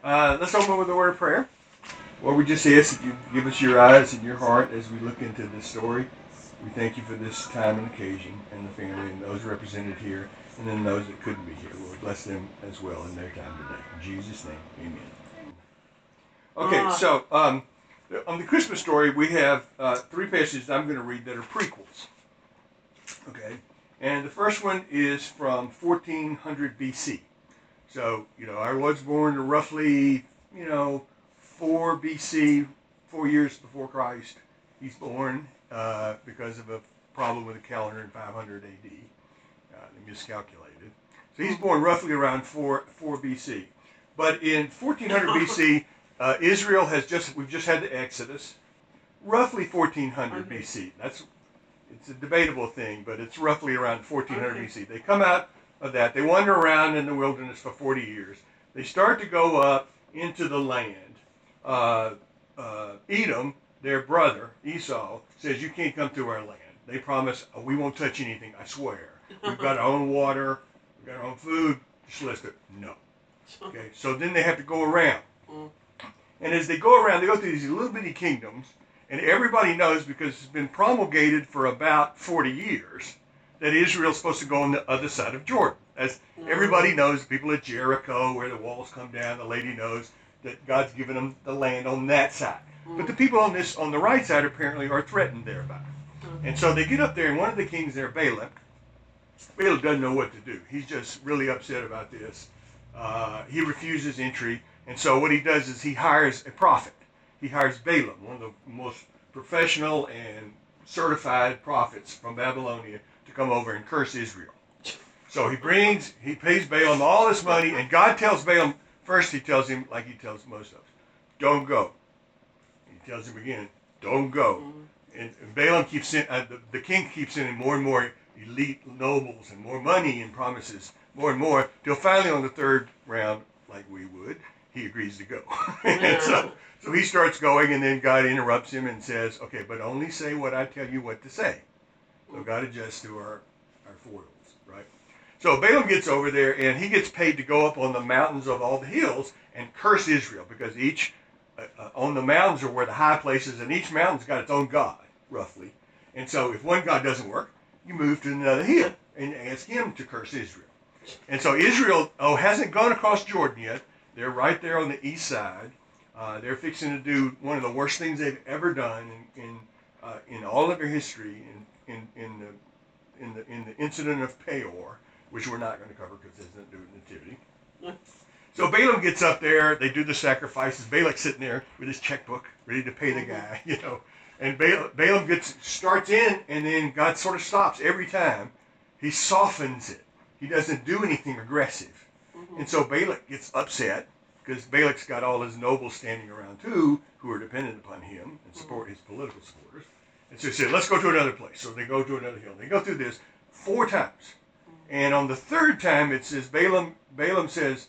Let's open with a word of prayer. Lord, we just ask that you give us your eyes and your heart as we look into this story. We thank you for this time and occasion and the family and those represented here and then those that couldn't be here. Lord, bless them as well in their time today. In Jesus' name, amen. Okay, so on the Christmas story, we have three passages I'm going to read that are prequels. Okay, and the first one is from 1400 BC. So, our Lord's born roughly, 4 BC, 4 years before Christ. He's born because of a problem with the calendar in 500 AD. They miscalculated. So he's born roughly around 4 BC. But in 1400 BC, Israel we've just had the Exodus, roughly 1400 BC. It's a debatable thing, but it's roughly around 1400 BC. They come out of that. They wander around in the wilderness for 40 years. They start to go up into the land. Edom, their brother, Esau, says, you can't come through our land. They promise, we won't touch anything, I swear. We've got our own water, we've got our own food. Just list it. No. Okay, so then they have to go around. And as they go around, they go through these little bitty kingdoms, and everybody knows, because it's been promulgated for about 40 years, that Israel's supposed to go on the other side of Jordan. As everybody knows, people at Jericho, where the walls come down, the lady knows that God's given them the land on that side. But the people on the right side apparently are threatened thereby. And so they get up there, and one of the kings there, Balak doesn't know what to do. He's just really upset about this. He refuses entry, and so what he does is he hires a prophet. He hires Balaam, one of the most professional and certified prophets from Babylonia, to come over and curse Israel. So he pays Balaam all this money, and God tells Balaam, first he tells him, like he tells most of us, don't go. He tells him again, don't go. And Balaam keeps the king keeps sending more and more elite nobles and more money and promises more and more, till finally on the third round, like we would, he agrees to go. And so he starts going, and then God interrupts him and says, okay, but only say what I tell you what to say. So God adjusts to our foibles, right? So Balaam gets over there, and he gets paid to go up on the mountains of all the hills and curse Israel, because each, on the mountains are where the high places, and each mountain's got its own god, roughly. And so if one god doesn't work, you move to another hill and ask him to curse Israel. And so Israel, hasn't gone across Jordan yet. They're right there on the east side. They're fixing to do one of the worst things they've ever done in all of their history, in the incident of Peor, which we're not going to cover because it doesn't do with nativity. So Balaam gets up there. They do the sacrifices. Balak's sitting there with his checkbook, ready to pay the guy, And Balaam starts in, and then God sort of stops every time. He softens it. He doesn't do anything aggressive. And so Balak gets upset, because Balak's got all his nobles standing around too, who are dependent upon him and support his political supporters. And so he said, let's go to another place. So they go to another hill. They go through this 4 times. And on the 3rd time, it says Balaam says,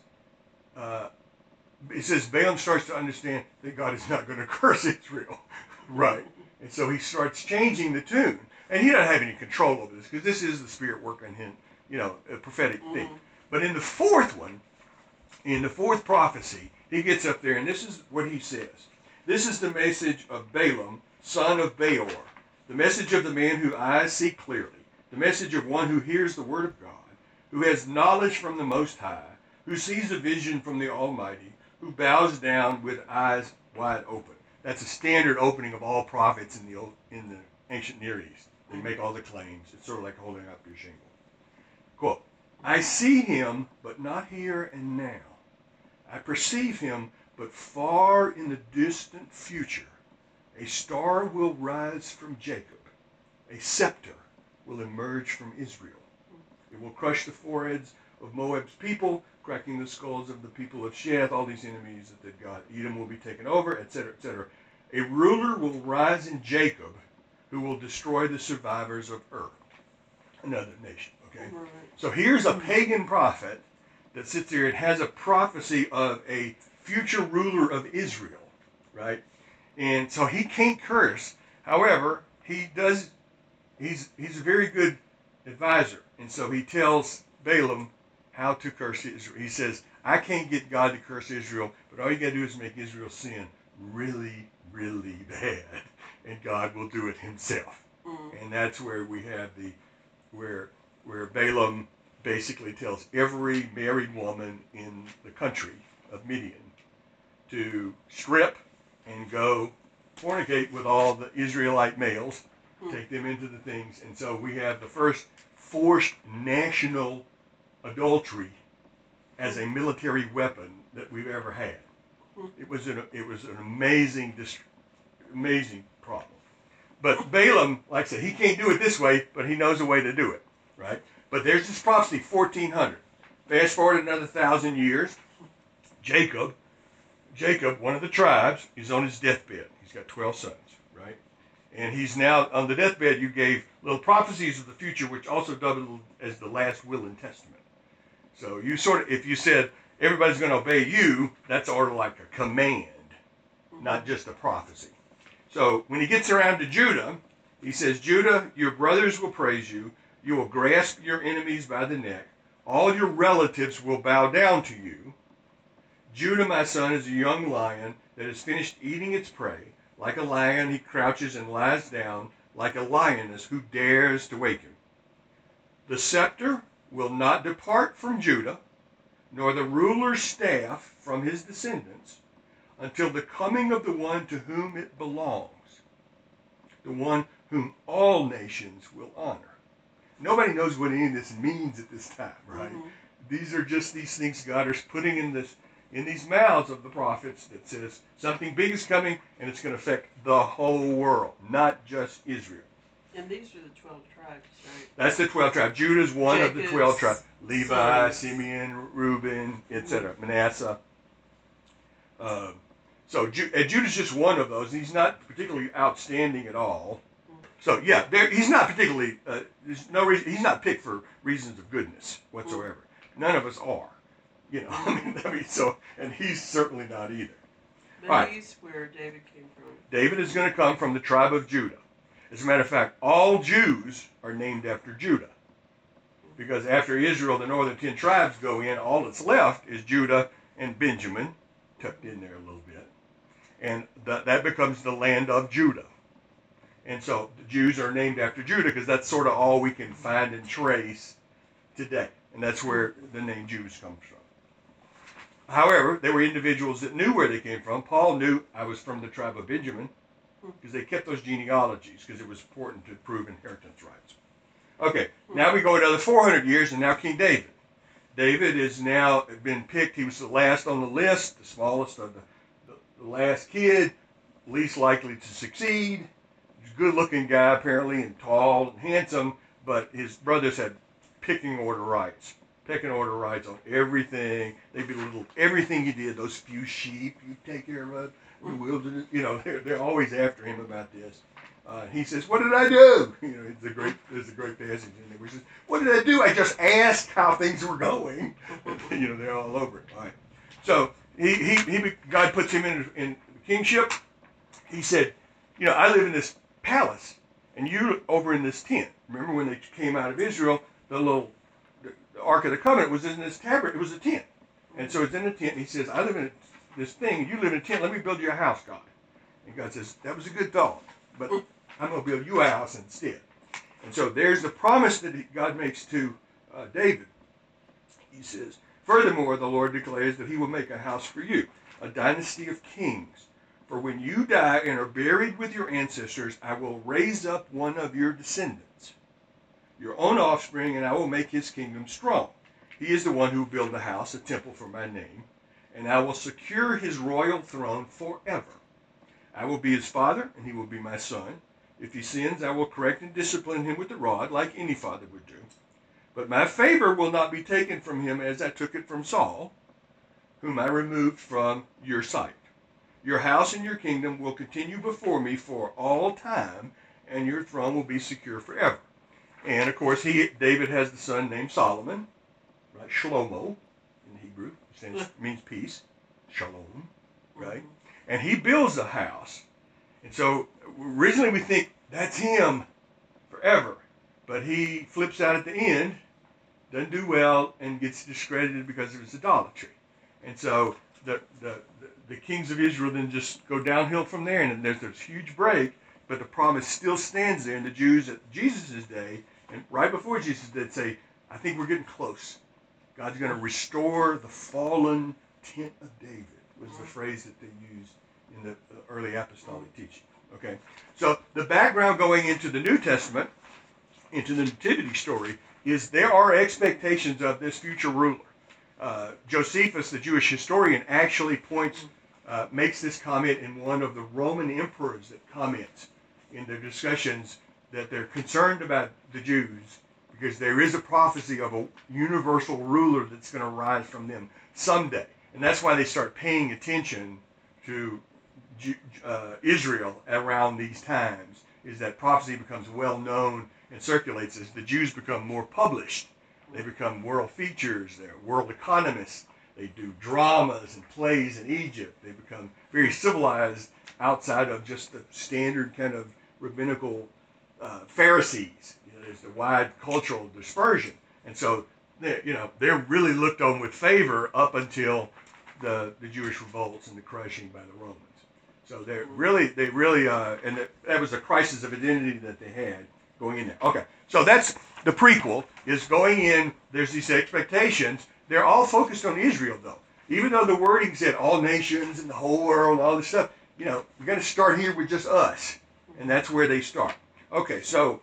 Balaam starts to understand that God is not going to curse Israel. Right. And so he starts changing the tune. And he doesn't have any control over this, because this is the Spirit working him, a prophetic thing. But in the 4th one, in the 4th prophecy, he gets up there, and this is what he says. This is the message of Balaam, son of Beor, the message of the man whose eyes see clearly, the message of one who hears the word of God, who has knowledge from the Most High, who sees a vision from the Almighty, who bows down with eyes wide open. That's a standard opening of all prophets in the ancient Near East. They make all the claims. It's sort of like holding up your shingle. Quote, I see him, but not here and now. I perceive him, but far in the distant future. A star will rise from Jacob. A scepter will emerge from Israel. It will crush the foreheads of Moab's people, cracking the skulls of the people of Sheth, all these enemies that God. Edom will be taken over, etc., etc. A ruler will rise in Jacob who will destroy the survivors of Ur, another nation. Okay, right. So here's a pagan prophet that sits there and has a prophecy of a future ruler of Israel, right? And so he can't curse. However, he does. He's a very good advisor, and so he tells Balaam how to curse Israel. He says, I can't get God to curse Israel, but all you got to do is make Israel sin really, really bad, and God will do it himself. And that's where we have where Balaam basically tells every married woman in the country of Midian to strip and go fornicate with all the Israelite males, take them into the things. And so we have the first forced national adultery as a military weapon that we've ever had. It was an amazing problem. But Balaam, like I said, he can't do it this way, but he knows a way to do it, right? But there's this prophecy, 1400. Fast forward another 1,000 years. Jacob, one of the tribes, is on his deathbed. He's got 12 sons, right? And he's now on the deathbed. You gave little prophecies of the future, which also doubled as the last will and testament. So you sort of, if you said everybody's going to obey you, that's sort of like a command, not just a prophecy. So when he gets around to Judah, he says, Judah, your brothers will praise you. You will grasp your enemies by the neck. All your relatives will bow down to you. Judah, my son, is a young lion that has finished eating its prey. Like a lion, he crouches and lies down, like a lioness who dares to wake him. The scepter will not depart from Judah, nor the ruler's staff from his descendants, until the coming of the one to whom it belongs, the one whom all nations will honor. Nobody knows what any of this means at this time, right? These are just these things God is putting in these mouths of the prophets that says something big is coming and it's going to affect the whole world, not just Israel. And these are the 12 tribes, right? That's the 12 tribes. Judah's one of the 12 tribes. Levi, sons. Simeon, Reuben, etc. Manasseh. So Judah's just one of those. He's not particularly outstanding at all. So yeah, he's not particularly. There's no reason. He's not picked for reasons of goodness whatsoever. None of us are. You know, I mean, so, and he's certainly not either. But he's where David came from. David is going to come from the tribe of Judah. As a matter of fact, all Jews are named after Judah. Because after Israel, the northern 10 tribes go in, all that's left is Judah and Benjamin, tucked in there a little bit. And that becomes the land of Judah. And so the Jews are named after Judah because that's sort of all we can find and trace today. And that's where the name Jews comes from. However, there were individuals that knew where they came from. Paul knew I was from the tribe of Benjamin because they kept those genealogies because it was important to prove inheritance rights. Okay, now we go another 400 years and now King David. David is now been picked. He was the last on the list, the smallest of the last kid, least likely to succeed. He's a good-looking guy apparently and tall and handsome, but his brothers had pecking order rights on everything. They belittled everything he did. Those few sheep you take care of, the wilderness. You know, they're always after him about this. He says, "What did I do?" You know, there's a great passage in there where he says, "What did I do? I just asked how things were going." You know, they're all over it. All right. So God puts him in kingship. He said, "You know, I live in this palace, and you over in this tent." Remember when they came out of Israel, the Ark of the Covenant was in this tabernacle. It was a tent. And so it's in a tent. And he says, I live in this thing, and you live in a tent. Let me build you a house, God. And God says, that was a good thought, but I'm going to build you a house instead. And so there's the promise that God makes to David. He says, furthermore, the Lord declares that he will make a house for you, a dynasty of kings. For when you die and are buried with your ancestors, I will raise up one of your descendants, your own offspring, and I will make his kingdom strong. He is the one who will build a house, a temple for my name, and I will secure his royal throne forever. I will be his father, and he will be my son. If he sins, I will correct and discipline him with the rod, like any father would do. But my favor will not be taken from him as I took it from Saul, whom I removed from your sight. Your house and your kingdom will continue before me for all time, and your throne will be secure forever. And, of course, David has the son named Solomon, right? Shlomo in Hebrew, which means peace. Shalom, right? And he builds a house. And so originally we think that's him forever. But he flips out at the end, doesn't do well, and gets discredited because of his idolatry. And so the kings of Israel then just go downhill from there, and there's this huge break, but the promise still stands there. And the Jews at Jesus' day, and right before Jesus did say, I think we're getting close. God's going to restore the fallen tent of David, was the phrase that they used in the early apostolic teaching. Okay, so the background going into the New Testament, into the Nativity story, is there are expectations of this future ruler. Josephus, the Jewish historian, actually makes this comment in one of the Roman emperors that comments in their discussions that they're concerned about the Jews because there is a prophecy of a universal ruler that's going to rise from them someday. And that's why they start paying attention to Israel around these times, is that prophecy becomes well known and circulates as the Jews become more published. They become world features, they're world economists, they do dramas and plays in Egypt, they become very civilized outside of just the standard kind of rabbinical Pharisees. There's the wide cultural dispersion. And so they're really looked on with favor up until the Jewish revolts and the crushing by the Romans. So they really, and that was a crisis of identity that they had going in there. Okay, so that's the prequel, is going in, there's these expectations. They're all focused on Israel, though. Even though the wording said all nations and the whole world and all this stuff, we're going to start here with just us. And that's where they start. Okay, so.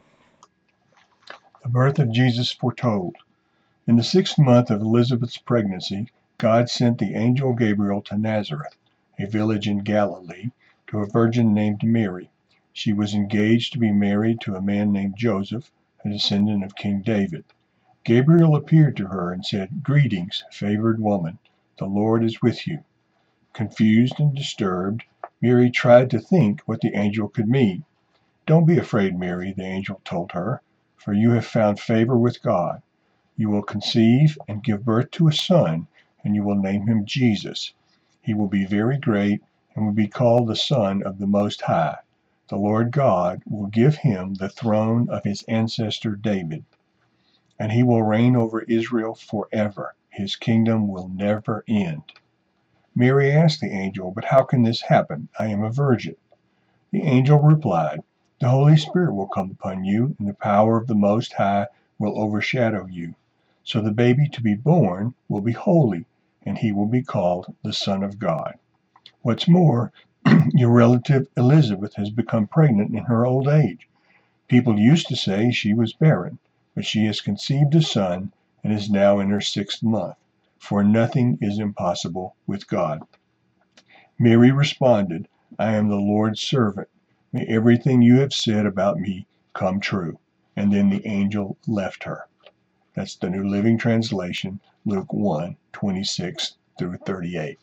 The birth of Jesus foretold. In the 6th month of Elizabeth's pregnancy, God sent the angel Gabriel to Nazareth, a village in Galilee, to a virgin named Mary. She was engaged to be married to a man named Joseph, a descendant of King David. Gabriel appeared to her and said, "Greetings, favored woman, the Lord is with you." Confused and disturbed, Mary tried to think what the angel could mean. "Don't be afraid, Mary," the angel told her, "for you have found favor with God. You will conceive and give birth to a son, and you will name him Jesus. He will be very great and will be called the Son of the Most High. The Lord God will give him the throne of his ancestor David, and he will reign over Israel forever. His kingdom will never end." Mary asked the angel, "But how can this happen? I am a virgin." The angel replied, "The Holy Spirit will come upon you, and the power of the Most High will overshadow you. So the baby to be born will be holy, and he will be called the Son of God. What's more, your relative Elizabeth has become pregnant in her old age. People used to say she was barren, but she has conceived a son and is now in her 6th month, for nothing is impossible with God." Mary responded, "I am the Lord's servant. May everything you have said about me come true." And then the angel left her. That's the New Living Translation, Luke 1:26 through 38.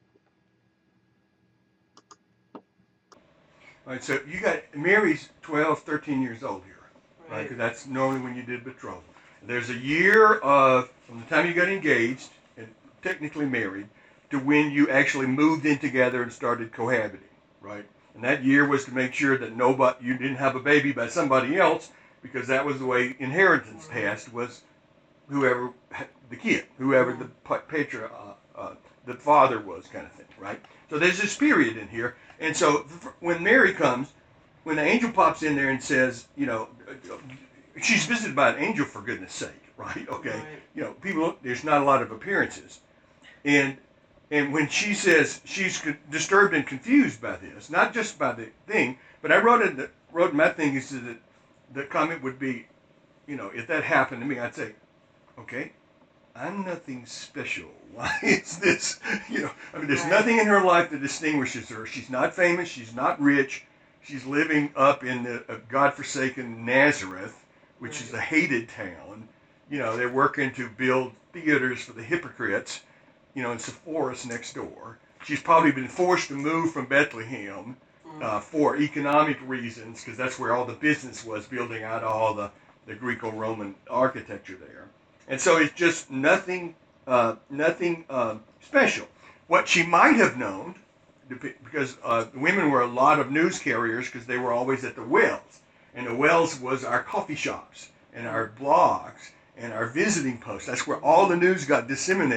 All right, so you got Mary's 12, 13 years old here, right? Because that's normally when you did betrothal. There's a year from the time you got engaged and technically married to when you actually moved in together and started cohabiting, right? And that year was to make sure that you didn't have a baby by somebody else, because that was the way inheritance passed, was whoever the kid, whoever the the father was, kind of thing, right? So there's this period in here. And so when Mary comes, when the angel pops in there and says, she's visited by an angel, for goodness sake, right? Okay. Right. There's not a lot of appearances. And when she says she's disturbed and confused by this, not just by the thing, but I wrote in my thing is that the comment would be, if that happened to me, I'd say, okay, I'm nothing special. Why is this? There's nothing in her life that distinguishes her. She's not famous. She's not rich. She's living up in the godforsaken Nazareth, which is a hated town. They're working to build theaters for the hypocrites, in Sepphoris next door. She's probably been forced to move from Bethlehem for economic reasons, because that's where all the business was, building out all the Greco-Roman architecture there. And so it's just nothing special. What she might have known, because women were a lot of news carriers, because they were always at the wells. And the wells was our coffee shops and our blogs and our visiting posts. That's where all the news got disseminated.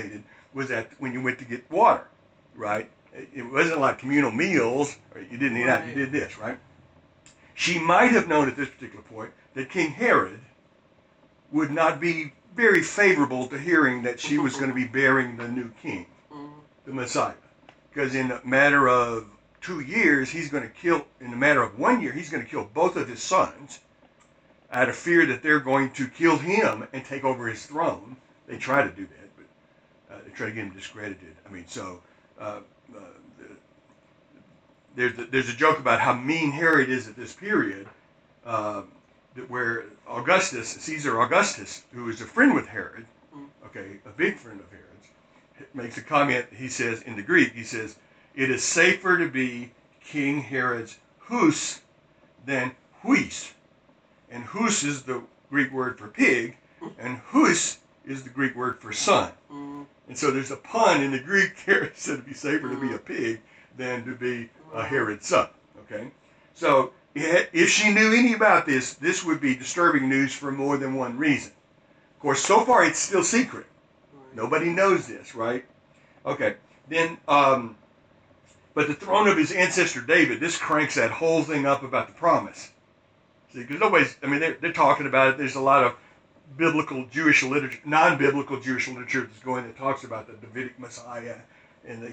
was when you went to get water, right? It wasn't like communal meals. Or you didn't eat out, you did this, right? She might have known at this particular point that King Herod would not be very favorable to hearing that she was going to be bearing the new king, the Messiah. Because in a matter of 2 years, he's going to kill, in a matter of 1 year, he's going to kill both of his sons out of fear that they're going to kill him and take over his throne. They try to do that, but they try to get him discredited. I mean, so there's a joke about how mean Herod is at this period, where Caesar Augustus, who is a friend with Herod, okay, a big friend of Herod's, makes a comment. He says, in the Greek, he says, it is safer to be King Herod's hus than huis. And hus is the Greek word for pig, and hus is the Greek word for son. And so there's a pun in the Greek here. It said it'd be safer to be a pig than to be a Herod's son. Okay? So if she knew any about this, this would be disturbing news for more than one reason. Of course, so far it's still secret. Nobody knows this, right? Okay. Then, but the throne of his ancestor David, this cranks that whole thing up about the promise. See, because nobody's, I mean, they're talking about it. There's a lot of biblical Jewish literature, non-biblical Jewish literature that's going that talks about the Davidic Messiah, and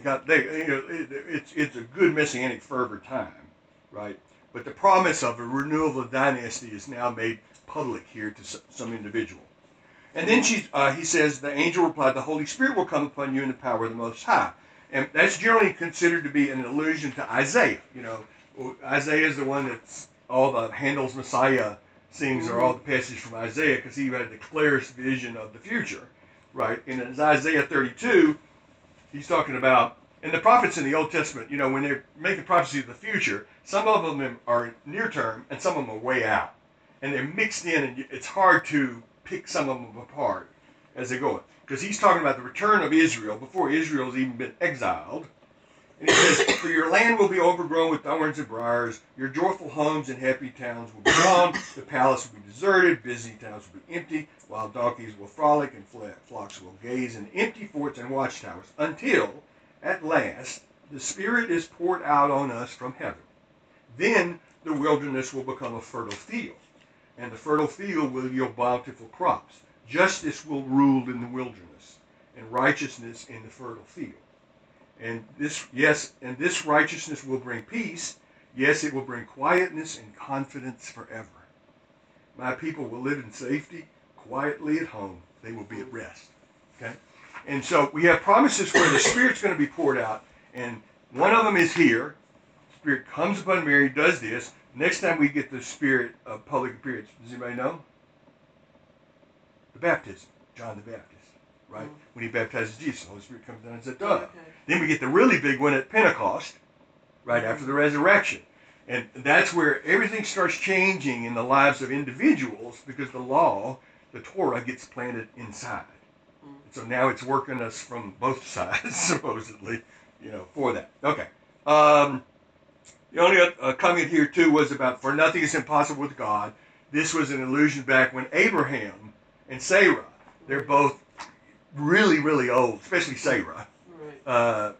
it's a good messianic fervor time, right? But the promise of a renewal of the dynasty is now made public here to some individual. And then he says, the angel replied, the Holy Spirit will come upon you in the power of the Most High. And that's generally considered to be an allusion to Isaiah. You know, Isaiah is the one that's all the Handel's Messiah sings are all the passages from Isaiah, because he had the clearest vision of the future, right? And in Isaiah 32, he's talking about, and the prophets in the Old Testament, you know, when they're making prophecy of the future, some of them are near term and some of them are way out. And they're mixed in, and it's hard to pick some of them apart as they go. Because he's talking about the return of Israel before Israel's even been exiled. And he says, for your land will be overgrown with thorns and briars, your joyful homes and happy towns will be gone, the palace will be deserted, busy towns will be empty, wild donkeys will frolic, and flocks will gaze in empty forts and watchtowers, until, at last, the Spirit is poured out on us from heaven. Then the wilderness will become a fertile field, and the fertile field will yield bountiful crops. Justice will rule in the wilderness, and righteousness in the fertile field. And this righteousness will bring peace. Yes, it will bring quietness and confidence forever. My people will live in safety, quietly at home. They will be at rest. Okay? And so we have promises where the Spirit's going to be poured out. And one of them is here. The Spirit comes upon Mary, does this. Next time we get the Spirit of public appearance, does anybody know? The baptism, John the Baptist. Right? When he baptizes Jesus, the Holy Spirit comes down and says, duh. Okay. Then we get the really big one at Pentecost, right after the resurrection. And that's where everything starts changing in the lives of individuals, because the law, the Torah, gets planted inside. And so now it's working us from both sides, supposedly, you know, for that. Okay. The only comment here, too, was about, for nothing is impossible with God. This was an allusion back when Abraham and Sarah, they're both really, really old, especially Sarah. Right.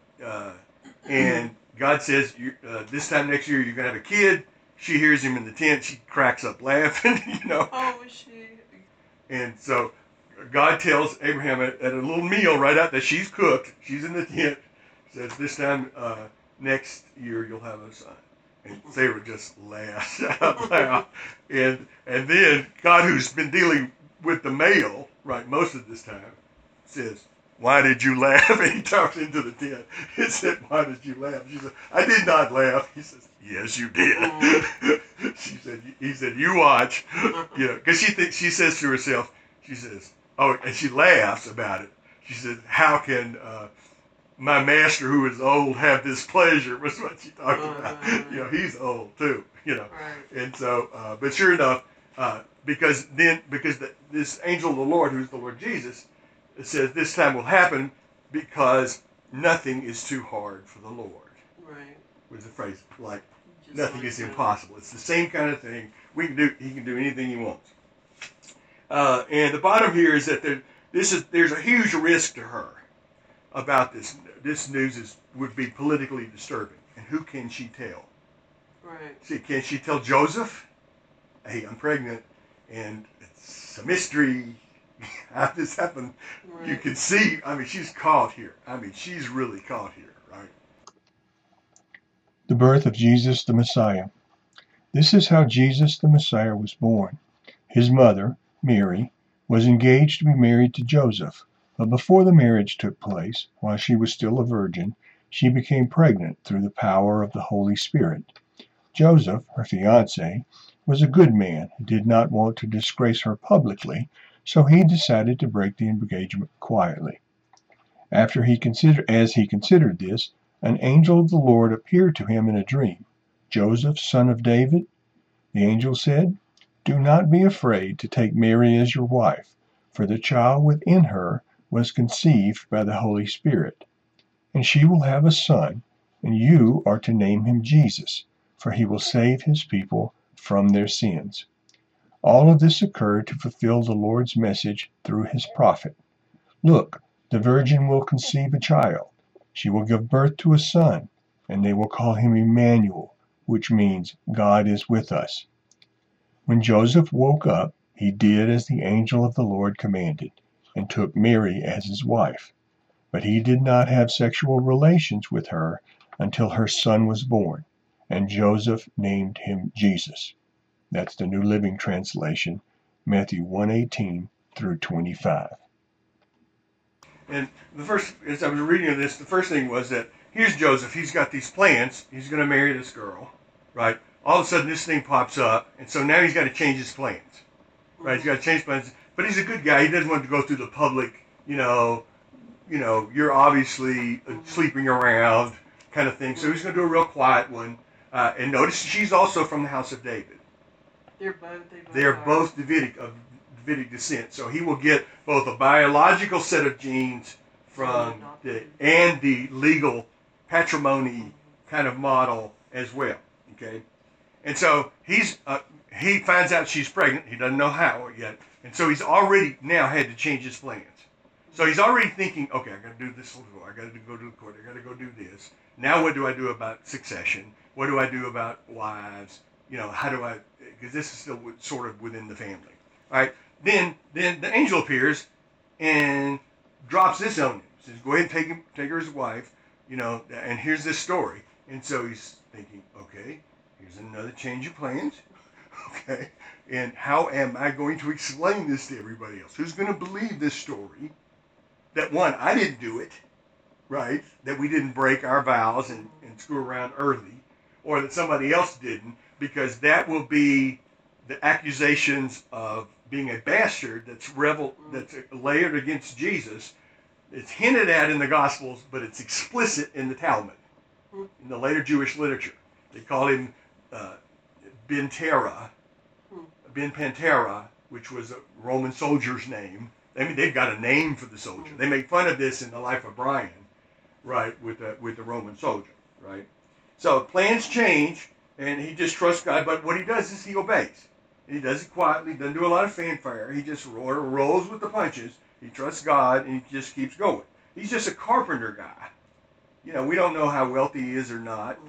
And God says, this time next year you're going to have a kid. She hears him in the tent. She cracks up laughing, you know. Oh, is she? And so God tells Abraham at a little meal right out that she's cooked. She's in the tent. Says, this time next year you'll have a son. And Sarah just laughs out loud. And then God, who's been dealing with the male, right, most of this time, says, why did you laugh? And he talks into the tent. He said, why did you laugh? She said, I did not laugh. He says, yes, you did. He said, you watch. You know, because she says to herself, she says, oh, and she laughs about it. She says, how can my master who is old have this pleasure? Was what she talked about. You know, he's old too, you know. Right. And so, but sure enough, because this angel of the Lord, who's the Lord Jesus, it says this time will happen because nothing is too hard for the Lord. Right. Was the phrase, like, just nothing is impossible. It's the same kind of thing. He can do anything he wants. And the bottom here is that there's a huge risk to her. about this news would be politically disturbing. And who can she tell? Right. See, can she tell Joseph, hey, I'm pregnant, and it's a mystery how this happened? Right. You can see, she's caught here. She's really caught here, right? The birth of Jesus the Messiah. This is how Jesus the Messiah was born. His mother, Mary, was engaged to be married to Joseph, but before the marriage took place, while she was still a virgin, she became pregnant through the power of the Holy Spirit. Joseph, her fiancé, was a good man and did not want to disgrace her publicly, so he decided to break the engagement quietly. As he considered this, an angel of the Lord appeared to him in a dream. "Joseph, son of David," the angel said, "do not be afraid to take Mary as your wife, for the child within her was conceived by the Holy Spirit. And she will have a son, and you are to name him Jesus, for he will save his people from their sins." All of this occurred to fulfill the Lord's message through his prophet. "Look, the virgin will conceive a child. She will give birth to a son, and they will call him Emmanuel, which means God is with us." When Joseph woke up, he did as the angel of the Lord commanded, and took Mary as his wife. But he did not have sexual relations with her until her son was born, and Joseph named him Jesus. That's the New Living Translation, Matthew 1:18 through 25. And as I was reading this, the first thing was that here's Joseph. He's got these plans. He's going to marry this girl, right? All of a sudden, this thing pops up, and so now he's got to change his plans, right? He's got to change plans. But he's a good guy. He doesn't want to go through the public, you're obviously sleeping around kind of thing. So he's going to do a real quiet one. And notice she's also from the house of David. They're both Davidic descent. So he will get both a biological set of genes and the legal patrimony kind of model as well. Okay, and so he finds out she's pregnant. He doesn't know how yet, and so he's already now had to change his plans. So he's already thinking, okay, I got to do this. I got to go to the court. I got to go do this. Now what do I do about succession? What do I do about wives? How do I? Because this is still sort of within the family. All right. Then the angel appears and drops this on him. Says, "Go ahead and take her as a wife." And here's this story. And so he's thinking, okay, here's another change of plans. Okay, and how am I going to explain this to everybody else? Who's going to believe this story? That one, I didn't do it, right? That we didn't break our vows and screw around early, or that somebody else didn't, because that will be the accusations of being a bastard that's layered against Jesus. It's hinted at in the Gospels, but it's explicit in the Talmud, in the later Jewish literature. They call him Ben Pantera, which was a Roman soldier's name. They've got a name for the soldier. They make fun of this in the Life of Brian, right, with the Roman soldier, right? So plans change, and he just trusts God. But what he does is he obeys. And he does it quietly, doesn't do a lot of fanfare. He just rolls with the punches. He trusts God, and he just keeps going. He's just a carpenter guy. We don't know how wealthy he is or not.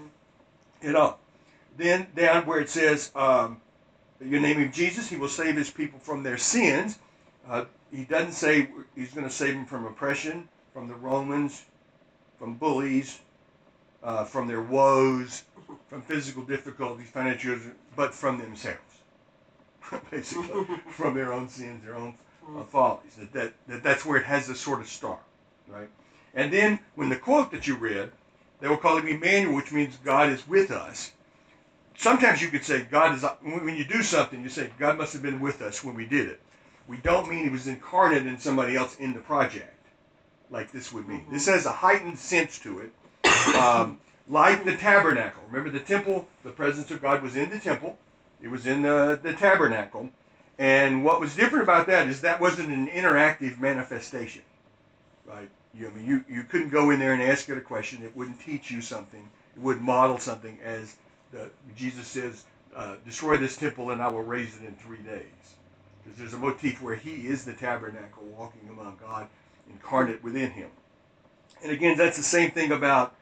Then down where it says, "Your name of Jesus, he will save his people from their sins." He doesn't say he's going to save them from oppression, from the Romans, from bullies, from their woes, from physical difficulties, financial, but from themselves. Basically, from their own sins, their own follies. That's where it has this sort of start, right? And then when the quote that you read, they will call him Emmanuel, which means God is with us. Sometimes you could say God is, when you do something, you say God must have been with us when we did it. We don't mean he was incarnate in somebody else in the project, like this would mean. This has a heightened sense to it, like the tabernacle. Remember the temple, the presence of God was in the temple. It was in the tabernacle. And what was different about that is that wasn't an interactive manifestation, right? You couldn't go in there and ask it a question. It wouldn't teach you something. It wouldn't model something, as Jesus says, "Destroy this temple and I will raise it in 3 days." Because there's a motif where he is the tabernacle, walking among God, incarnate within him. And again, that's the same thing about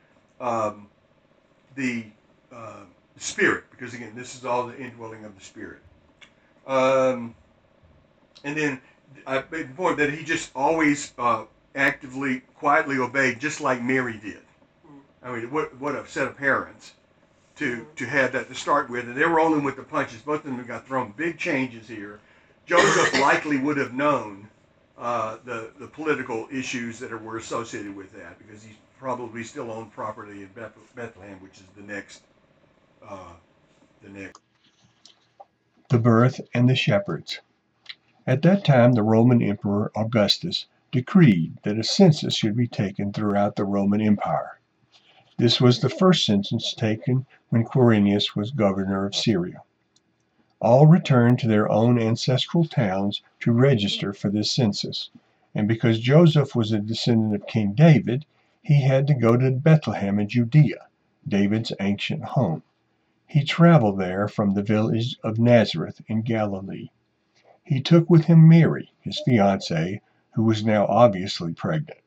the Spirit, because again, this is all the indwelling of the Spirit. And then I made the point that he just always actively, quietly obeyed, just like Mary did. I mean, what a set of parents to have that to start with. And they were rolling with the punches. Both of them got thrown big changes here. Joseph likely would have known the political issues that were associated with that, because he probably still owned property in Bethlehem, which is the next. The birth and the shepherds. At that time, the Roman Emperor Augustus decreed that a census should be taken throughout the Roman Empire. This was the first census taken when Quirinius was governor of Syria. All returned to their own ancestral towns to register for this census, and because Joseph was a descendant of King David, he had to go to Bethlehem in Judea, David's ancient home. He traveled there from the village of Nazareth in Galilee. He took with him Mary, his fiancée, who was now obviously pregnant.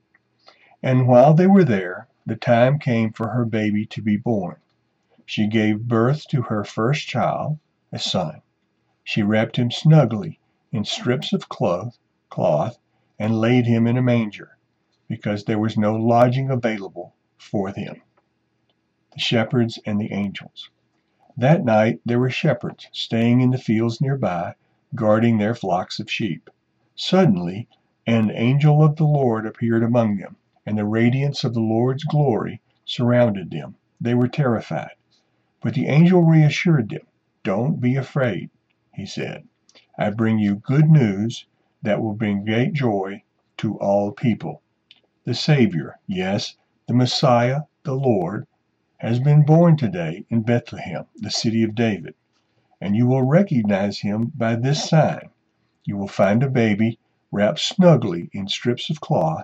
And while they were there, the time came for her baby to be born. She gave birth to her first child, a son. She wrapped him snugly in strips of cloth and laid him in a manger, because there was no lodging available for them. The shepherds and the angels. That night there were shepherds staying in the fields nearby, guarding their flocks of sheep. Suddenly, an angel of the Lord appeared among them, and the radiance of the Lord's glory surrounded them. They were terrified. But the angel reassured them. "Don't be afraid," he said. "I bring you good news that will bring great joy to all people. The Savior, yes, the Messiah, the Lord, has been born today in Bethlehem, the city of David, and you will recognize him by this sign. You will find a baby wrapped snugly in strips of cloth,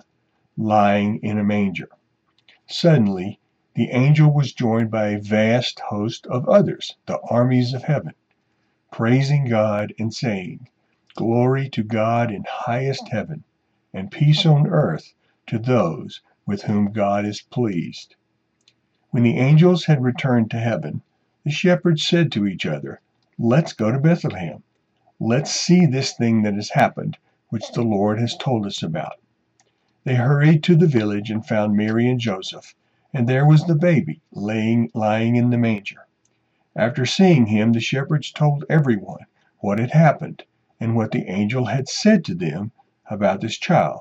lying in a manger." Suddenly, the angel was joined by a vast host of others, the armies of heaven, praising God and saying, "Glory to God in highest heaven, and peace on earth to those with whom God is pleased." When the angels had returned to heaven, the shepherds said to each other, "Let's go to Bethlehem. Let's see this thing that has happened, which the Lord has told us about." They hurried to the village and found Mary and Joseph, and there was the baby lying in the manger. After seeing him, the shepherds told everyone what had happened and what the angel had said to them about this child.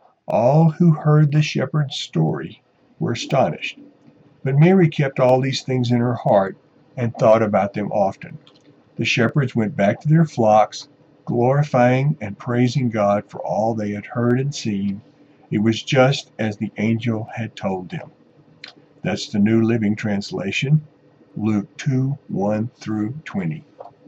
All who heard the shepherd's story were astonished. But Mary kept all these things in her heart and thought about them often. The shepherds went back to their flocks, glorifying and praising God for all they had heard and seen. It was just as the angel had told them. That's the New Living Translation, Luke 2:1-20.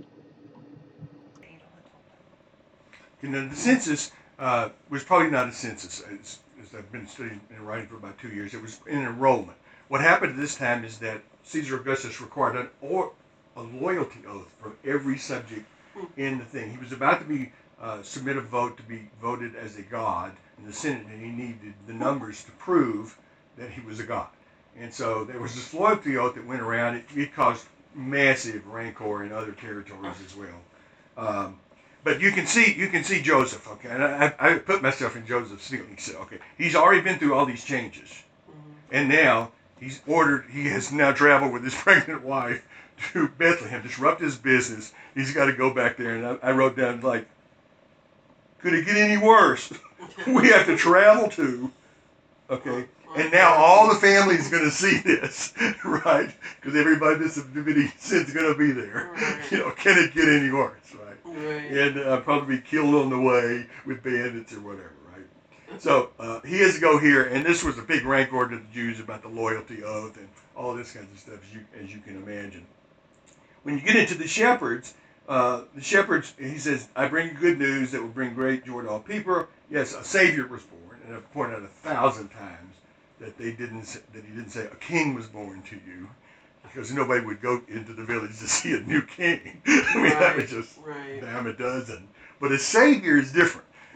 Now, the census was probably not a census, as I've been studying and writing for about 2 years. It was an enrollment. What happened at this time is that Caesar Augustus required a loyalty oath from every subject in the thing. He was about to be submit a vote to be voted as a god in the Senate, and he needed the numbers to prove that he was a god. And so there was this loyalty oath that went around. It caused massive rancor in other territories as well. But you can see Joseph, okay, and I put myself in Joseph's feelings. So, okay, he's already been through all these changes, and now he has now traveled with his pregnant wife to Bethlehem, disrupt his business. He's got to go back there, and I wrote down, like, could it get any worse? We have to travel to, okay, and now all the family is going to see this, right? Because everybody that's in Davidic sin is going to be there. Right. Can it get any worse, right? Right. And probably be killed on the way with bandits or whatever, right? So he has to go here, and this was a big rancor to the Jews about the loyalty oath and all this kind of stuff, as you can imagine. When you get into the shepherds, he says, "I bring you good news that will bring great joy to all people." Yes, a Savior was born, and I've pointed out 1,000 times that he didn't say a king was born to you, because nobody would go into the village to see a new king. I mean, that was just damn a dozen. But a Savior is different.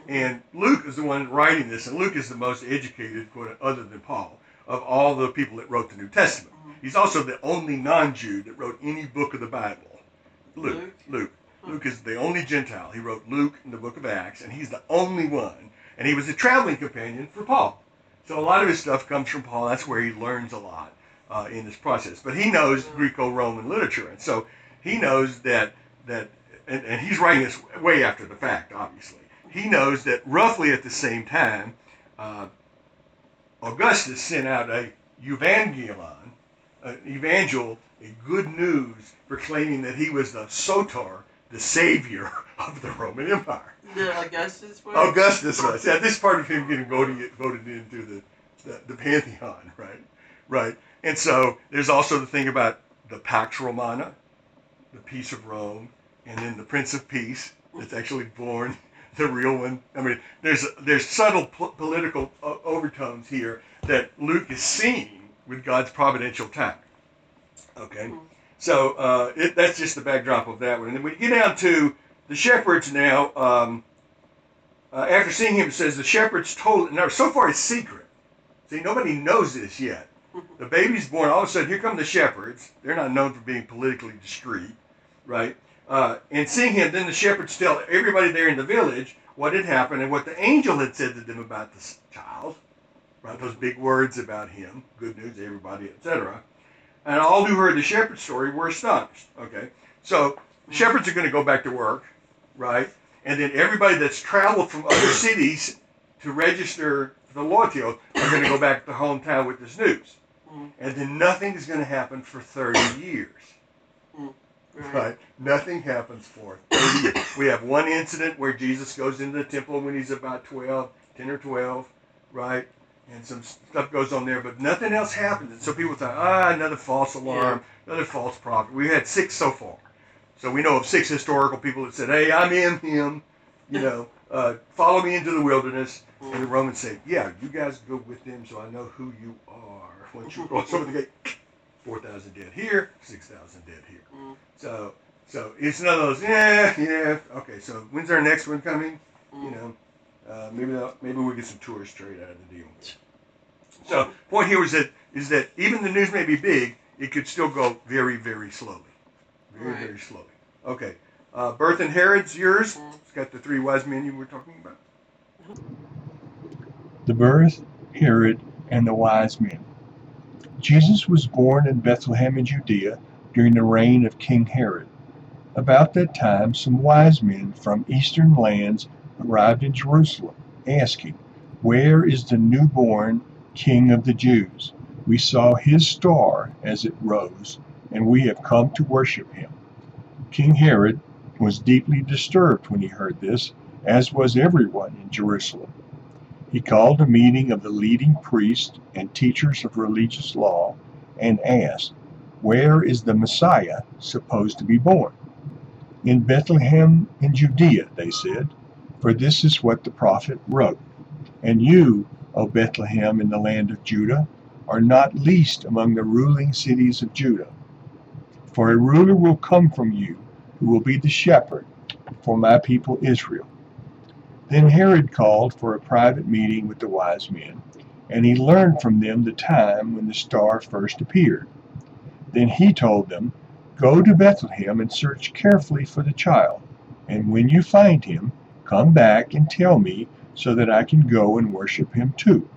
And Luke is the one writing this, and Luke is the most educated, other than Paul, of all the people that wrote the New Testament. He's also the only non-Jew that wrote any book of the Bible. Luke is the only Gentile. He wrote Luke in the book of Acts, and he's the only one. And he was a traveling companion for Paul. So a lot of his stuff comes from Paul. That's where he learns a lot in this process. But he knows Greco-Roman literature, and so he knows that and he's writing this way after the fact, obviously. He knows that roughly at the same time, Augustus sent out a evangelion, an evangel, a good news proclaiming that he was the Soter, the savior of the Roman Empire. Yeah, Augustus was? Augustus was. Yeah, this part of him getting voted into the pantheon, right? Right. And so there's also the thing about the Pax Romana, the peace of Rome, and then the Prince of Peace that's actually born, the real one. I mean, there's subtle political overtones here that Luke is seeing with God's providential timing. Okay? So that's just the backdrop of that one. And then we get down to the shepherds now. After seeing him, it says the shepherds told, now so far it's secret. See, nobody knows this yet. The baby's born, all of a sudden here come the shepherds. They're not known for being politically discreet, right? And seeing him, then the shepherds tell everybody there in the village what had happened and what the angel had said to them about this child, right? Those big words about him, good news to everybody, etc. And all who heard the shepherd story were astonished. Okay, so the shepherds are going to go back to work, right? And then everybody that's traveled from other cities to register for the loyalty oath are going to go back to hometown with this news. And then nothing is going to happen for 30 years. Right? Nothing happens for 30 years. We have one incident where Jesus goes into the temple when he's about 10 or 12, right? And some stuff goes on there, but nothing else happens. And so people thought, another false alarm, another false prophet. We had 6 so far. So we know of 6 historical people that said, hey, I'm in him, follow me into the wilderness. And the Romans say, yeah, you guys go with them so I know who you are. Once you cross over the gate, 4,000 dead here, 6,000 dead here. So it's none of those, okay, so when's our next one coming? Maybe we'll get some tourist trade out of the deal. So point here is that even the news may be big, it could still go very, very slowly. Very slowly. Okay. Birth and Herod's yours. It's got the 3 wise men you were talking about. The birth, Herod, and the wise men. Jesus was born in Bethlehem in Judea during the reign of King Herod. About that time, some wise men from eastern lands arrived in Jerusalem, asking, "Where is the newborn King of the Jews? We saw his star as it rose, and we have come to worship him." King Herod was deeply disturbed when he heard this, as was everyone in Jerusalem. He called a meeting of the leading priests and teachers of religious law and asked, "Where is the Messiah supposed to be born?" "In Bethlehem in Judea," they said, "for this is what the prophet wrote. And you, O Bethlehem in the land of Judah, are not least among the ruling cities of Judah. For a ruler will come from you, who will be the shepherd for my people Israel." Then Herod called for a private meeting with the wise men, and he learned from them the time when the star first appeared. Then he told them, "Go to Bethlehem and search carefully for the child, and when you find him, come back and tell me so that I can go and worship him too."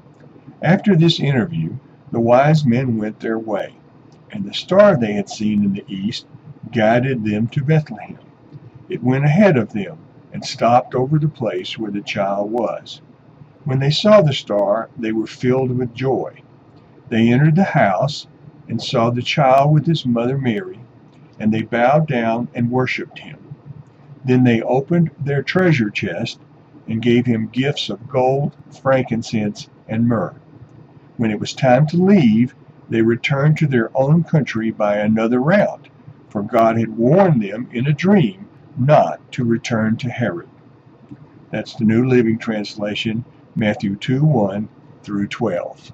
After this interview, the wise men went their way, and the star they had seen in the east guided them to Bethlehem. It went ahead of them and stopped over the place where the child was. When they saw the star, they were filled with joy. They entered the house and saw the child with his mother Mary, and they bowed down and worshipped him. Then they opened their treasure chest and gave him gifts of gold, frankincense, and myrrh. When it was time to leave, they returned to their own country by another route, for God had warned them in a dream not to return to Herod. That's the New Living Translation, Matthew 2:1 through 12.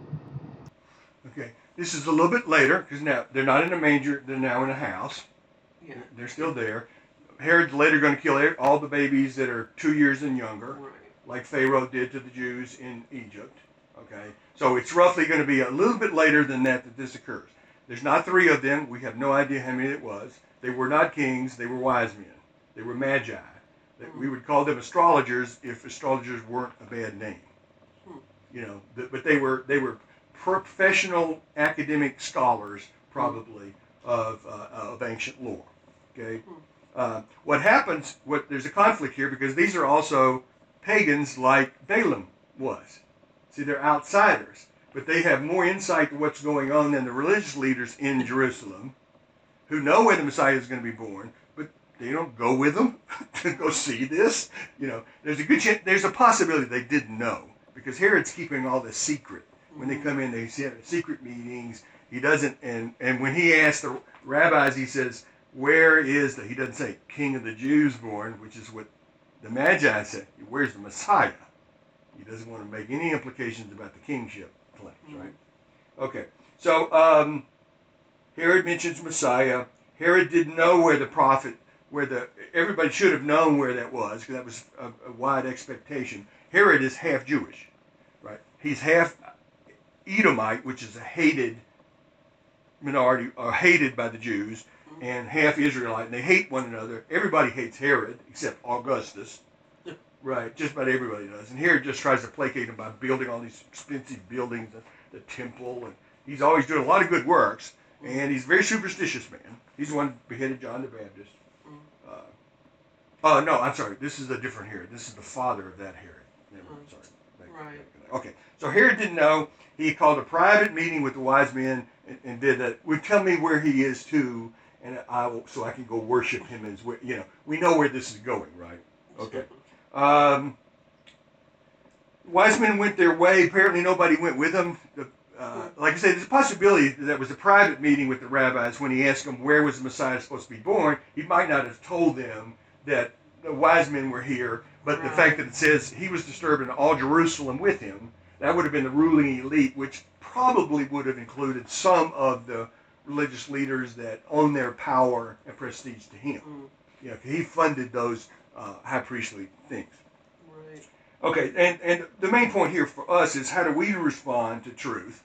Okay, this is a little bit later, because now they're not in a manger, they're now in a house. Yeah. They're still there. Herod's later going to kill all the babies that are 2 years and younger, Right. like Pharaoh did to the Jews in Egypt. Okay, so it's roughly going to be a little bit later than that this occurs. There's not 3 of them. We have no idea how many it was. They were not kings. They were wise men. They were magi. We would call them astrologers if astrologers weren't a bad name. You know, but they were professional academic scholars, probably, of ancient lore. Okay, what happens? There's a conflict here because these are also pagans like Balaam was. See, they're outsiders, but they have more insight to what's going on than the religious leaders in Jerusalem, who know where the Messiah is going to be born, but they don't go with them to go see this. You know, there's a good chance, there's a possibility they didn't know, because Herod's keeping all this secret. When they come in, they have secret meetings. He doesn't, and when he asks the rabbis, he says, where is he doesn't say King of the Jews born, which is what the Magi said. Where's the Messiah? He doesn't want to make any implications about the kingship claims, right? Okay, so Herod mentions Messiah. Herod didn't know where the prophet, everybody should have known where that was, because that was a wide expectation. Herod is half Jewish, right? He's half Edomite, which is a hated minority, or hated by the Jews, and half Israelite, and they hate one another. Everybody hates Herod, except Augustus. Right, just about everybody does. And Herod just tries to placate him by building all these expensive buildings, the temple, and he's always doing a lot of good works, and he's a very superstitious man. He's the one who beheaded John the Baptist. No, I'm sorry, this is a different Herod. This is the father of that Herod. Sorry. Right. Okay, so Herod didn't know. He called a private meeting with the wise men and did that. Would tell me where he is too, and so I can go worship him as well. You know, we know where this is going, right? Okay. Wise men went their way. Apparently nobody went with them. Like I said, there's a possibility that was a private meeting with the rabbis. When he asked them where was the Messiah supposed to be born, he might not have told them that the wise men were here, but the fact that it says he was disturbing all Jerusalem with him, that would have been the ruling elite, which probably would have included some of the religious leaders that own their power and prestige to him. You know, he funded those high priestly things. Right. Okay, and the main point here for us is how do we respond to truth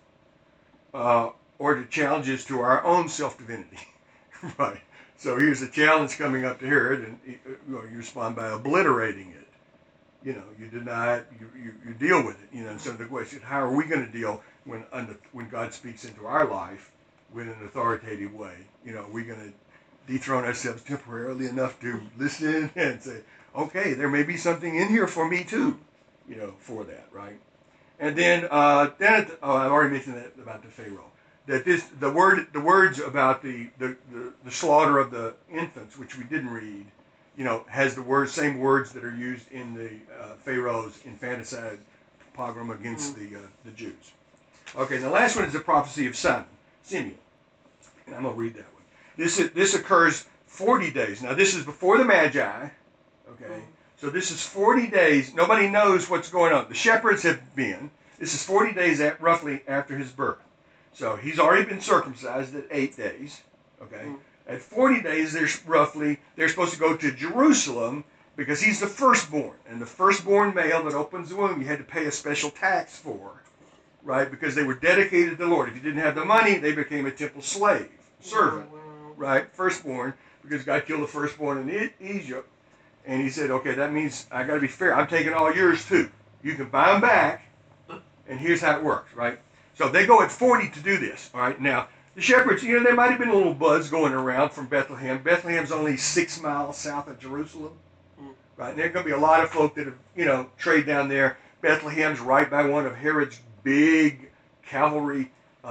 or to challenges to our own self-divinity, right? So here's a challenge coming up to Herod, and you respond by obliterating it. You know, you deny it, you deal with it. You know, and so the question, how are we going to deal when God speaks into our life with an authoritative way? You know, are we going to dethrone ourselves temporarily enough to listen and say, okay, there may be something in here for me too, you know, for that, right? And then I've already mentioned that about the Pharaoh. That the words about the slaughter of the infants, which we didn't read, you know, has the same words that are used in the Pharaoh's infanticide pogrom against the Jews. Okay, and the last one is the prophecy of Simeon, and I'm going to read that one. This occurs 40 days. Now this is before the Magi. Okay, so this is 40 days. Nobody knows what's going on. The shepherds have been. This is 40 days roughly after his birth. So he's already been circumcised at 8 days. Okay, at 40 days, they're supposed to go to Jerusalem because he's the firstborn, and the firstborn male that opens the womb, you had to pay a special tax for, right? Because they were dedicated to the Lord. If you didn't have the money, they became a temple slave, servant, right? Firstborn, because God killed the firstborn in Egypt. And he said, okay, that means I got to be fair. I'm taking all yours too. You can buy them back, and here's how it works, right? So they go at 40 to do this, all right? Now, the shepherds, you know, there might have been a little buzz going around from Bethlehem. Bethlehem's only 6 miles south of Jerusalem, right? And there are going to be a lot of folk that have, you know, trade down there. Bethlehem's right by one of Herod's big cavalry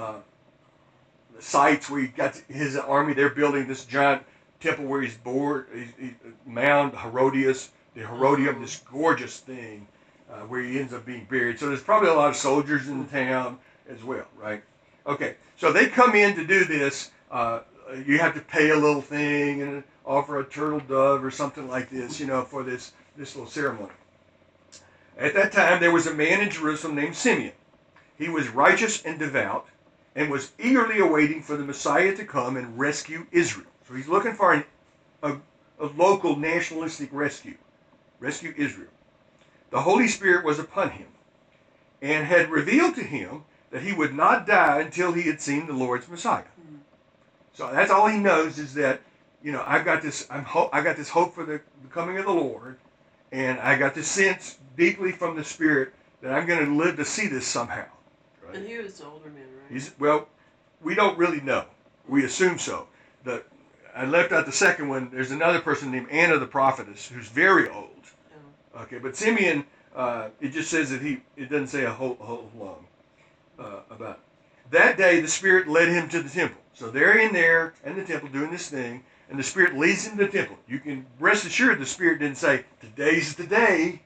sites where he got his army. They're building this giant temple where he's Mount Herodias, the Herodium, this gorgeous thing where he ends up being buried. So there's probably a lot of soldiers in the town as well, right? Okay, so they come in to do this. You have to pay a little thing and offer a turtle dove or something like this, you know, for this little ceremony. At that time, there was a man in Jerusalem named Simeon. He was righteous and devout and was eagerly awaiting for the Messiah to come and rescue Israel. So he's looking for of local nationalistic rescue Israel. The Holy Spirit was upon him and had revealed to him that he would not die until he had seen the Lord's Messiah. So that's all he knows, is that, I've got this. I got this hope for the coming of the Lord, and I got this sense deeply from the Spirit that I'm going to live to see this somehow. Right? And he was an older man, right? Well, we don't really know. We assume so. I left out the second one. There's another person named Anna the prophetess who's very old. Oh. Okay, but Simeon, it just says that it doesn't say a whole long about it. That day the Spirit led him to the temple. So they're in there in the temple doing this thing, and the Spirit leads him to the temple. You can rest assured the Spirit didn't say, today's the day.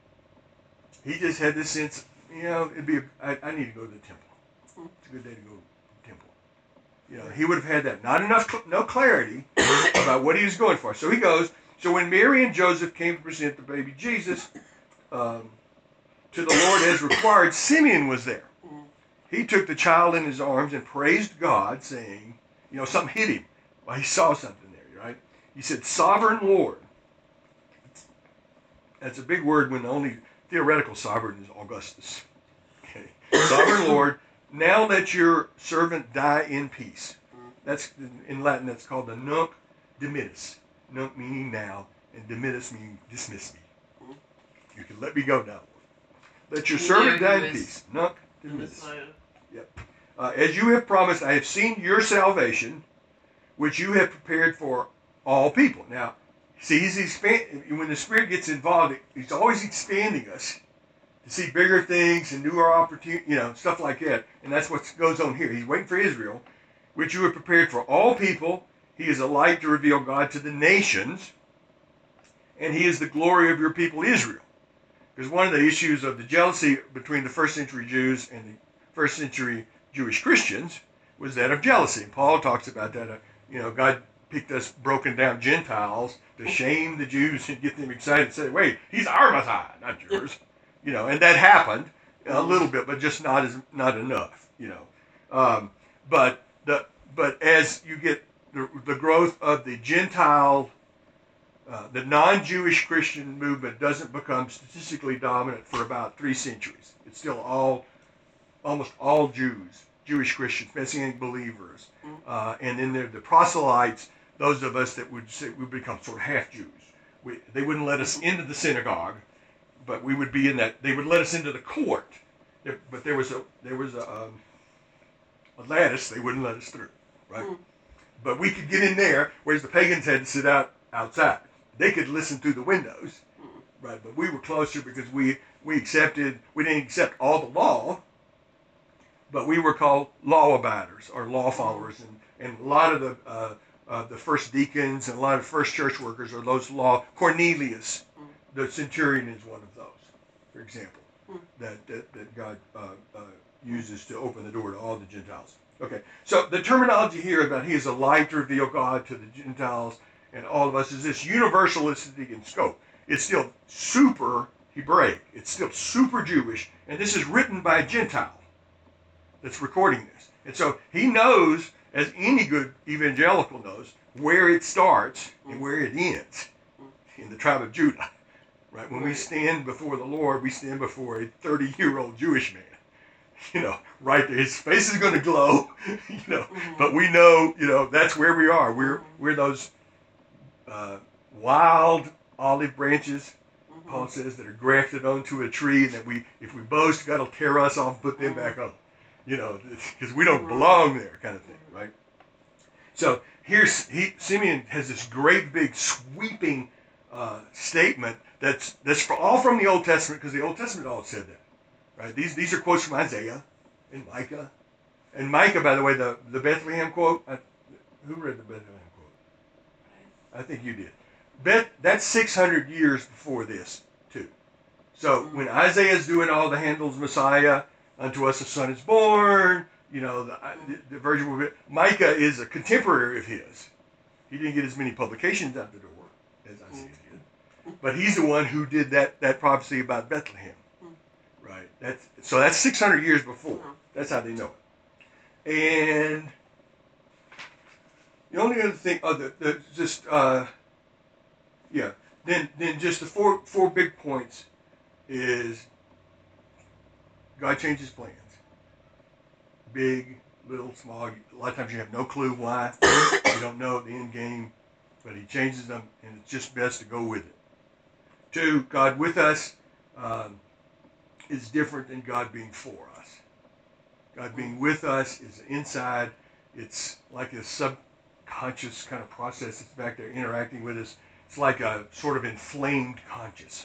He just had this sense, I need to go to the temple. It's a good day to go to the temple. He would have had that. No clarity about what he was going for. So he goes. So when Mary and Joseph came to present the baby Jesus to the Lord as required, Simeon was there. He took the child in his arms and praised God, saying, something hit him. Well, he saw something there, right? He said, Sovereign Lord. That's a big word when the only theoretical sovereign is Augustus. Okay. Sovereign Lord, now let your servant die in peace. That's in Latin, that's called the nunc dimittis. Nunc meaning now, and dimittis meaning dismiss me. You can let me go now. Let your servant die in peace. Nunc dimittis. Yep. As you have promised, I have seen your salvation, which you have prepared for all people. Now, see, when the Spirit gets involved, he's always expanding us to see bigger things and newer opportunities, stuff like that. And that's what goes on here. He's waiting for Israel, which you have prepared for all people. He is a light to reveal God to the nations, and he is the glory of your people Israel. Because one of the issues of the jealousy between the first century Jews and the first century Jewish Christians was that of jealousy. And Paul talks about that. God picked us broken down Gentiles to shame the Jews and get them excited and say, wait, he's our Messiah, not yours. And that happened a little bit, but just not enough. But as you get the growth of the Gentile, the non-Jewish Christian movement doesn't become statistically dominant for about 3 centuries. It's still almost all Jews, Jewish Christians, Messianic believers, and then the proselytes, those of us that would say we become sort of half Jews. They wouldn't let us into the synagogue, but we would be in that. They would let us into the court, but there was a lattice they wouldn't let us through, right? But we could get in there, whereas the pagans had to sit outside. They could listen through the windows, right? But we were closer because we didn't accept all the law, but we were called law abiders or law followers, and a lot of the first deacons and a lot of first church workers are those law. Cornelius, the centurion, is one of those, for example, that God uses to open the door to all the Gentiles. Okay, so the terminology here about he is a light to reveal God to the Gentiles and all of us is this universalistic in scope. It's still super Hebraic. It's still super Jewish, and this is written by a Gentile that's recording this. And so he knows, as any good evangelical knows, where it starts and where it ends in the tribe of Judah. Right? When we stand before the Lord, we stand before a 30-year-old Jewish man. Right there. His face is going to glow, but we know, that's where we are. We're those wild olive branches, Paul says, that are grafted onto a tree, and that if we boast, God will tear us off and put them back on. Because we don't belong there, kind of thing, right? So Simeon has this great big sweeping statement that's all from the Old Testament, because the Old Testament all said that, right? These are quotes from Isaiah and Micah. And Micah, by the way, the Bethlehem quote, who read the Bethlehem quote? I think you did. That's 600 years before this, too. So when Isaiah's doing all the Handel's Messiah, unto us a son is born, the virgin will be. Micah is a contemporary of his. He didn't get as many publications out the door as Isaiah did. But he's the one who did that prophecy about Bethlehem. Right? That's 600 years before. That's how they know it. And the only other thing, Yeah. Then just the four big points is God changes plans. Big, little, small. A lot of times you have no clue why. You don't know the end game, but He changes them, and it's just best to go with it. 2, God with us is different than God being for us. God being with us is inside. It's like a subconscious kind of process that's back there interacting with us. It's like a sort of inflamed conscience,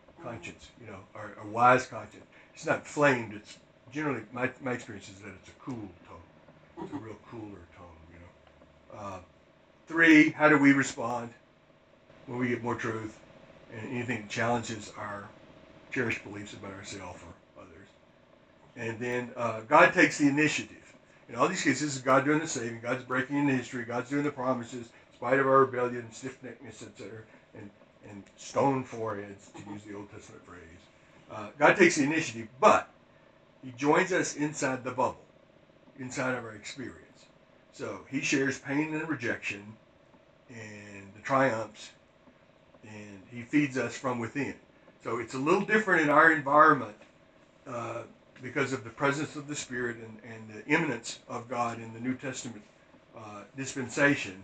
or a wise conscience. It's not inflamed. It's generally, my experience is that it's a cool tone. It's a real cooler tone, 3, how do we respond when we get more truth and anything that challenges our cherished beliefs about ourselves or others? And then God takes the initiative. In all these cases, this is God doing the saving. God's breaking into history. God's doing the promises, in spite of our rebellion, stiff-neckedness, etc., and stone foreheads, to use the Old Testament phrase. God takes the initiative, but He joins us inside the bubble, inside of our experience. So He shares pain and rejection and the triumphs, and He feeds us from within. So it's a little different in our environment because of the presence of the Spirit and the immanence of God in the New Testament dispensation,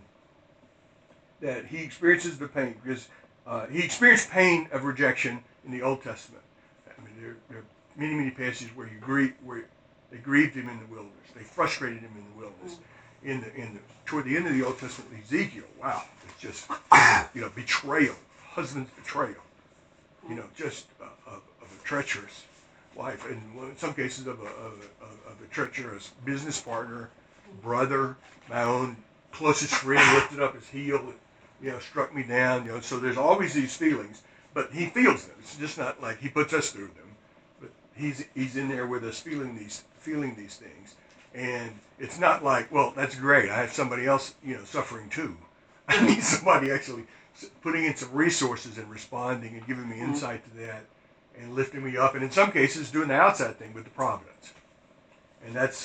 that He experiences the pain, because He experienced pain of rejection in the Old Testament. I mean, there are many passages where they grieved Him in the wilderness. They frustrated Him in the wilderness. Toward the end of the Old Testament, Ezekiel, wow, it's just betrayal, husband's betrayal, just of a treacherous wife, and in some cases of a treacherous business partner, brother, my own closest friend lifted up his heel, struck me down. So there's always these feelings, but He feels them. It's just not like He puts us through them, but He's in there with us, feeling these things. And it's not like, well, that's great, I have somebody else, suffering too. I need somebody actually putting in some resources and responding and giving me insight to that and lifting me up. And in some cases, doing the outside thing with the providence. And that's,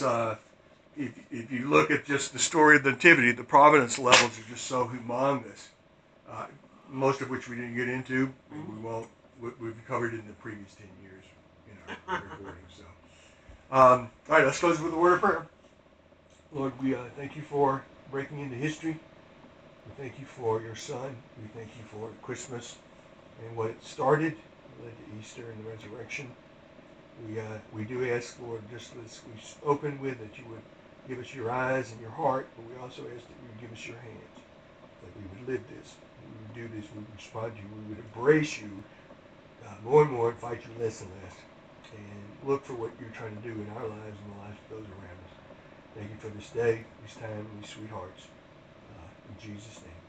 if you look at just the story of the Nativity, the providence levels are just so humongous, most of which we didn't get into. We won't. We've covered it in the previous 10 years in our recording. So. All right, let's close with a word of prayer. Lord, we thank You for breaking into history. We thank You for Your Son. We thank You for Christmas and what it started, led to Easter and the resurrection. We do ask, Lord, just as we open with, that You would give us Your eyes and Your heart, but we also ask that You would give us Your hands, that we would live this, we would do this, we would respond to You, we would embrace You more and more and fight You less and less, and look for what You're trying to do in our lives and the lives of those around us. Thank You for this day, this time, and these sweethearts. In Jesus' name.